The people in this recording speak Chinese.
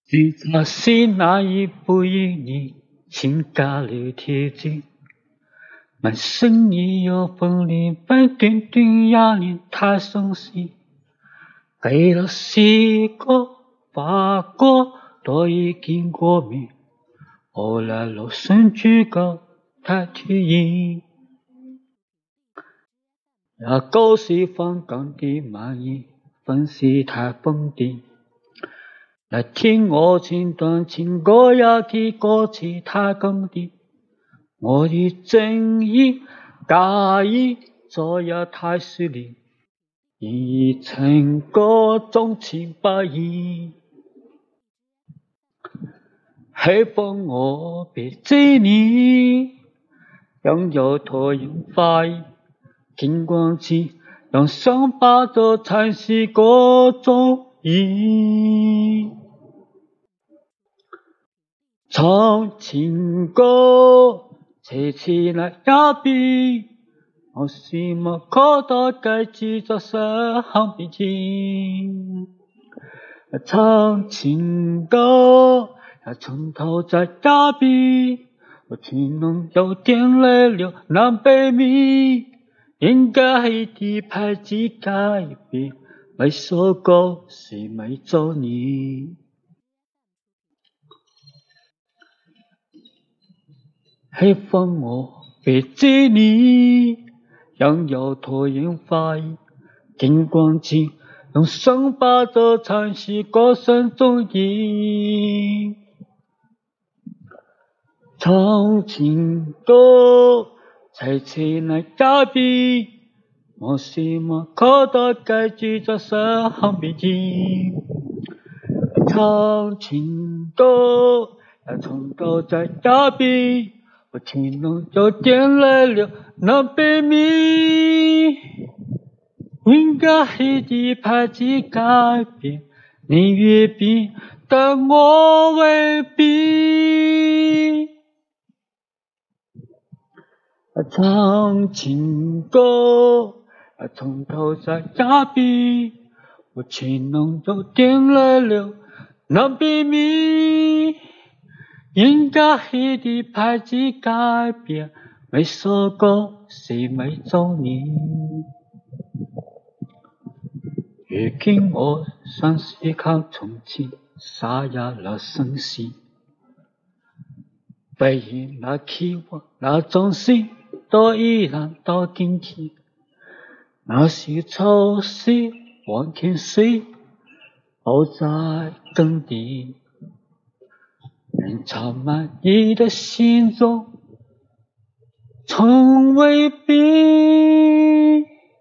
只可惜那一步与你情感里贴近，满身你有风铃般点点压力太熟悉，给了西国法国都已经过敏，后来落身居高太提议，那狗是放港的满意分析太封顶，来听我情段情歌要提过其他更低，我的正义假意这也太失礼，已成各种情百意，希望我别追你，拥有拖延发育金光期，让伤疤这叹息各种意，唱情歌扯起来压逼，我希望可大概记着这行笔记，唱情歌要从头再压逼，我只能有点泪流难避免，应该的排挤改变没说过是没做你，希望我别追你，拥有拖延发育金光期，用伤疤这叹息过程中意，唱情歌才起来压逼，我希望可大概记着这行笔记，唱情歌要从头再压逼，我只能有点泪流难避免，应该的排挤改变你越逼，但我未必，唱情歌要从头再压逼，我只能有点泪流难避免，应该的排挤改变没说过是没做你，如今我算是靠重庆沙哑了声息，背影那期望那种心都依然到今天，那些潮汐往天水都在等你，人潮满溢的心中从未变。